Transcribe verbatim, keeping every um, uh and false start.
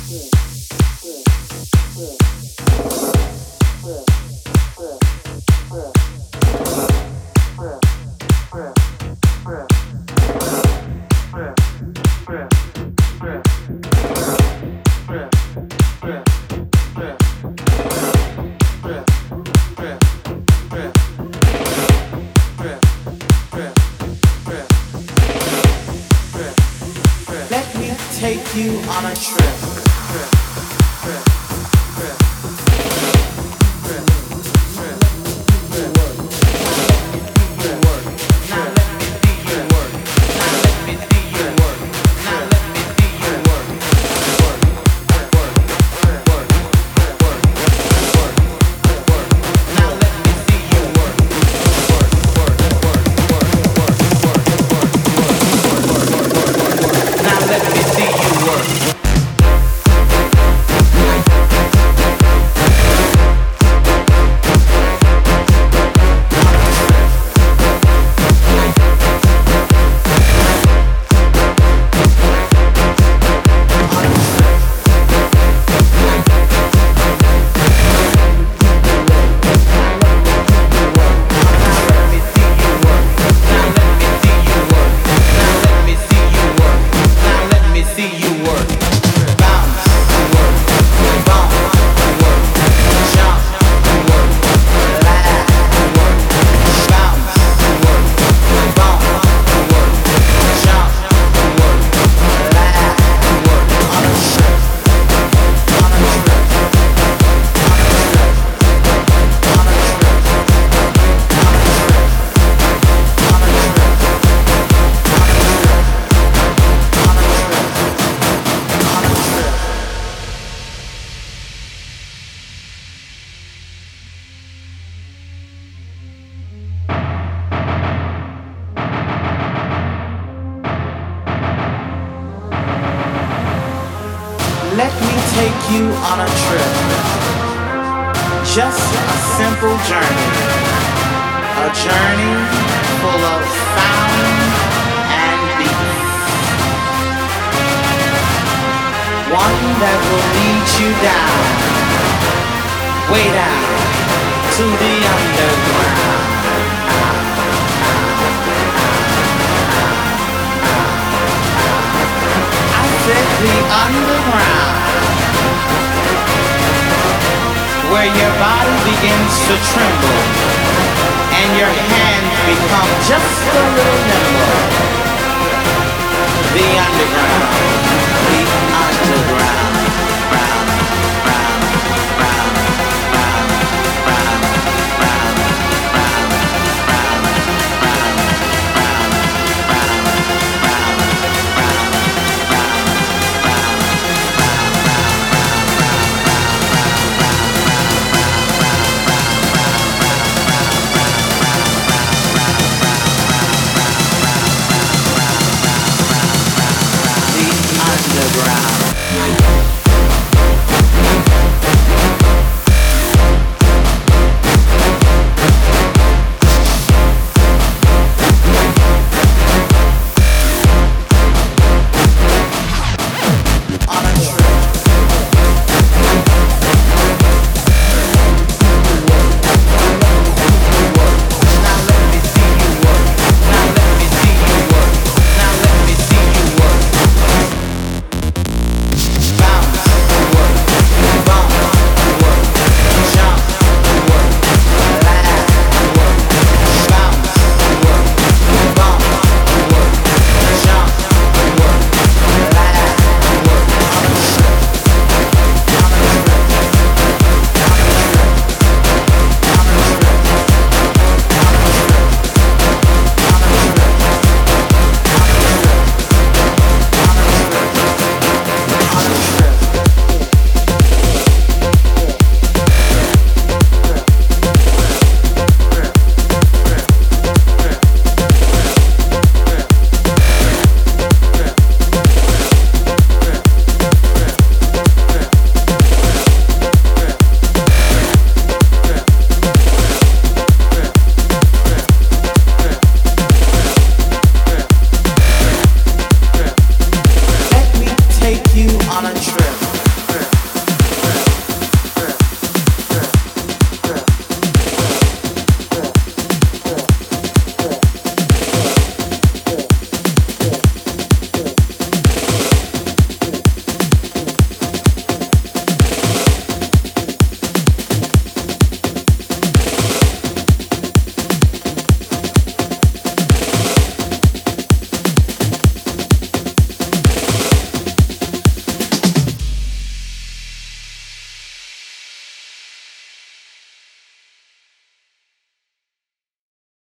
Take you on a trip. Let me take you on a trip. Just a simple journey. A journey full of sound and beat. One that will lead you down, way down to the underground. I said the underground, where your body begins to tremble and your hands become just a little nimble. The underground, the underground, round, round, round, round, round, round, round, round, round, on a trip.